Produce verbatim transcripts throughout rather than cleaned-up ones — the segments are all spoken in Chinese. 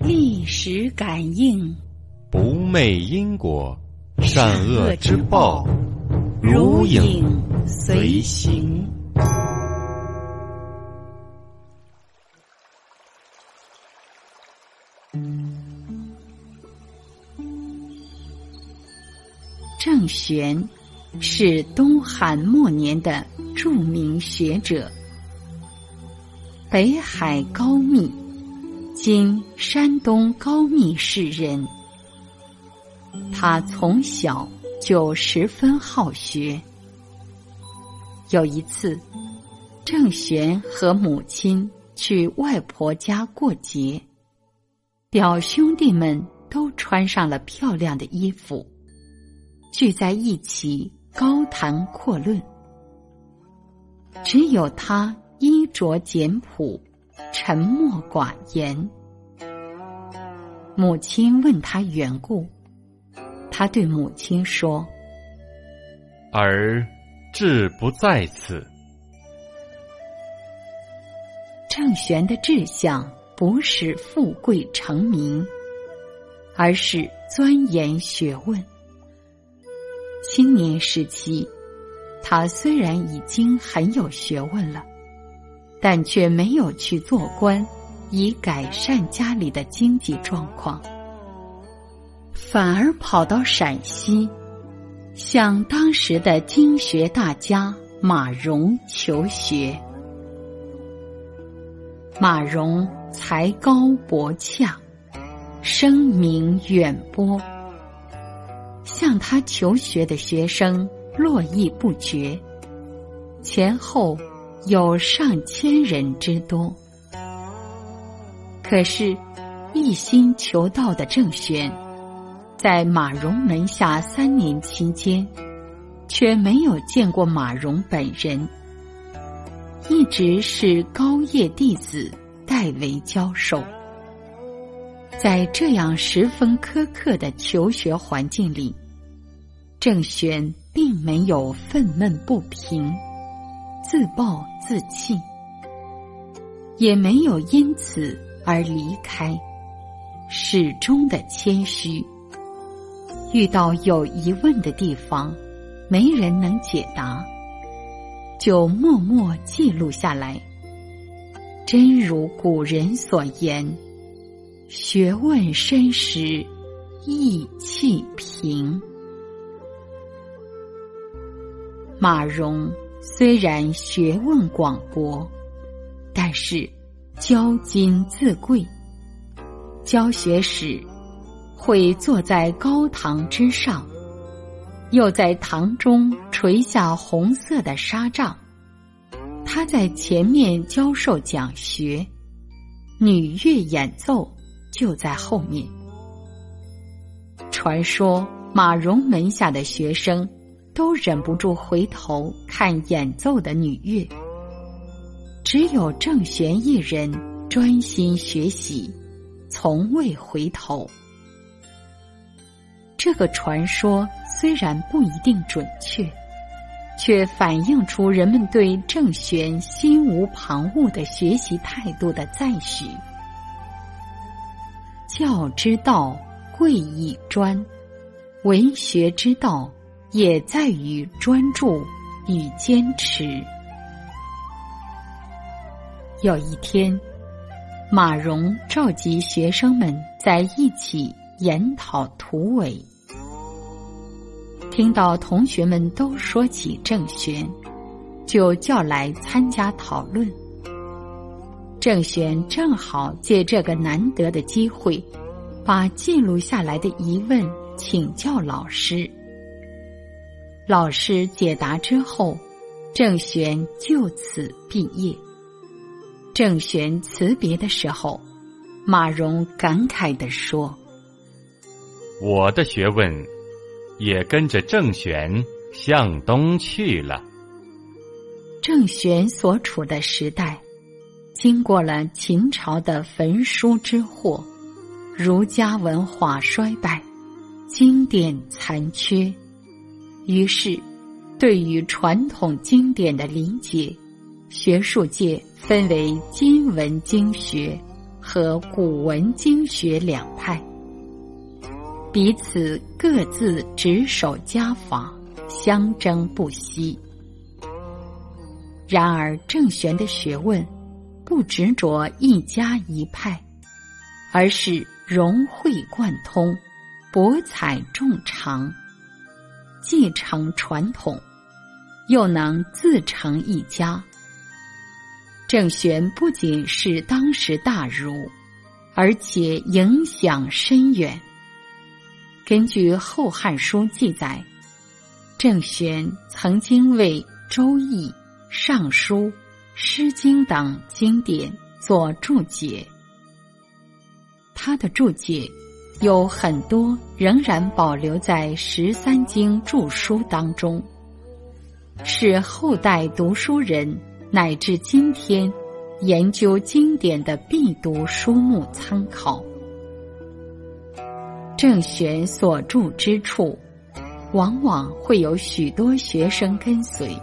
历史感应， 不昧因果，善恶之报，如影随形。 郑玄是东汉末年的著名学者，北海高密（今山东高密市人）。他从小就十分好学。有一次，郑玄和母亲去外婆家过节，表兄弟们都穿上了漂亮的衣服，聚在一起高谈阔论，只有他衣着简朴，沉默寡言。母亲问他缘故，他对母亲说：“ 儿志不在此。” 郑玄的志向不是富贵成名，而是钻研学问。青年时期，他虽然已经很有学问了，但却没有去做官，以改善家里的经济状况，反而跑到陕西，向当时的经学大家马融求学。马融才高博洽，声名远播，向他求学的学生络绎不绝，前后有上千人之多。可是一心求道的郑玄，在马融门下三年期间，却没有见过马融本人，一直是高业弟子代为教授。在这样十分苛刻的求学环境里，郑玄并没有愤懑不平，自暴自弃，也没有因此而离开，始终的谦虚。遇到有疑问的地方，没人能解答，就默默记录下来。真如古人所言，学问深时，意气平。马融虽然学问广博，但是骄矜自贵，教学时会坐在高堂之上，又在堂中垂下红色的纱帐，他在前面教授讲学，女乐演奏就在后面。传说马融门下的学生都忍不住回头看演奏的女乐，只有郑玄一人专心学习，从未回头。这个传说虽然不一定准确，却反映出人们对郑玄心无旁骛的学习态度的赞许。教之道贵以专，为学之道也在于专注与坚持。有一天，马融召集学生们在一起研讨图纬，听到同学们都说起郑玄，就叫来参加讨论。郑玄正好借这个难得的机会，把记录下来的疑问请教老师。老师解答之后，郑玄就此毕业。郑玄辞别的时候，马融感慨地说：“ 我的学问也跟着郑玄向东去了。” 郑玄所处的时代，经过了秦朝的焚书之祸，儒家文化衰败，经典残缺，于是对于传统经典的理解，学术界分为今文经学、 和古文经学两派，彼此各自执守家法，相争不息。然而郑玄的学问不执着一家一派，而是融会贯通，博采众长，继承传统，又能自成一家。郑玄不仅是当时大儒，而且影响深远。根据《后汉书》记载，郑玄曾经为《周易》《尚书》《诗经》等经典做注解。他的注解有很多仍然保留在十三经注书当中，是后代读书人乃至今天研究经典的必读书目参考。郑玄所著之处，往往会有许多学生跟随。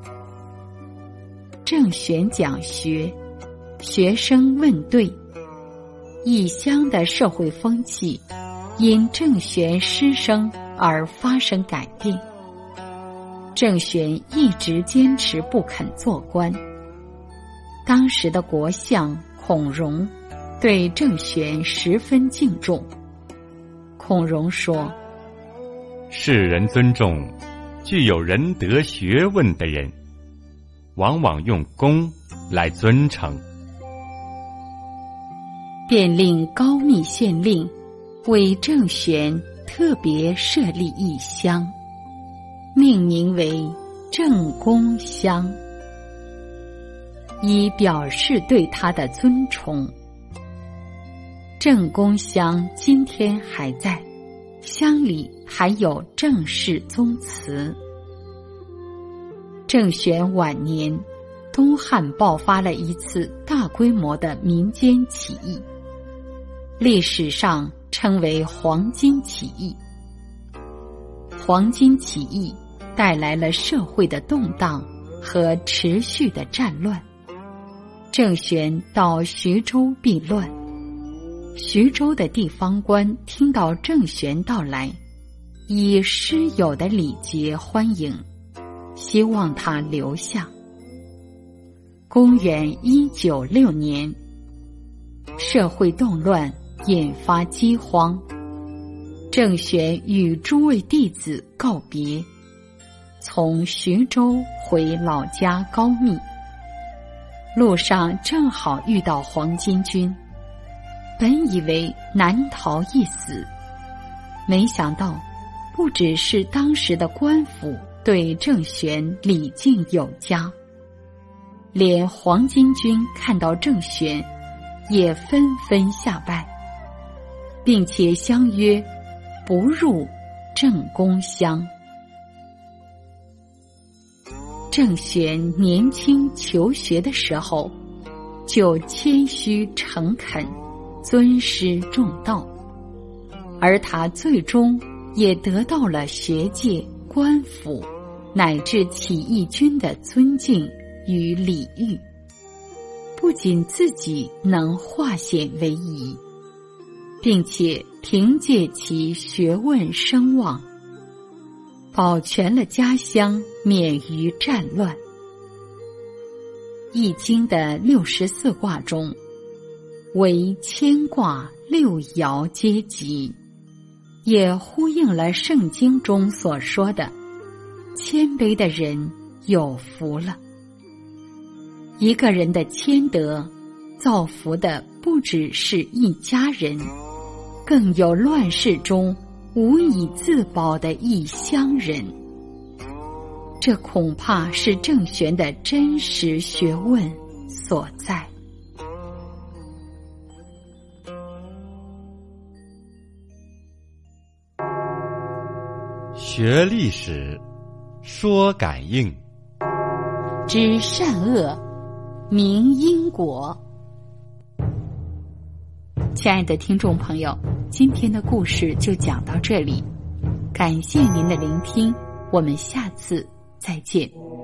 郑玄讲学，学生问对，异乡的社会风气因郑玄师生而发生改变。郑玄一直坚持不肯做官。当时的国相孔融对郑玄十分敬重。孔融说， 世人尊重具有仁德学问的人，往往用功来尊称， 便令高密县令为郑玄特别设立一乡，命名为郑公乡，以表示对他的尊崇。郑公乡今天还在，乡里还有郑氏宗祠。郑玄晚年，东汉爆发了一次大规模的民间起义，历史上称为黄巾起义。黄巾起义带来了社会的动荡和持续的战乱。郑玄到徐州避乱，徐州的地方官听到郑玄到来，以师友的礼节欢迎，希望他留下。公元一九六年，社会动乱引发饥荒，郑玄与诸位弟子告别，从徐州回老家高密。路上正好遇到黄巾军，本以为难逃一死，没想到不只是当时的官府对郑玄礼敬有加，连黄巾军看到郑玄也纷纷下拜，并且相约不入郑公乡。郑玄年轻求学的时候，就谦虚诚恳，尊师重道，而他最终也得到了学界、官府乃至起义军的尊敬与礼遇，不仅自己能化险为夷，并且凭借其学问声望，保全了家乡免于战乱。易经的六十四卦中，为乾卦六爻皆吉，也呼应了圣经中所说的谦卑的人有福了。一个人的谦德造福的不只是一家人，更有乱世中无以自保的一乡人。这恐怕是郑玄的真实学问所在。 学历史，说感应， 知善恶，明因果。亲爱的听众朋友，今天的故事就讲到这里，感谢您的聆听，我们下次再见。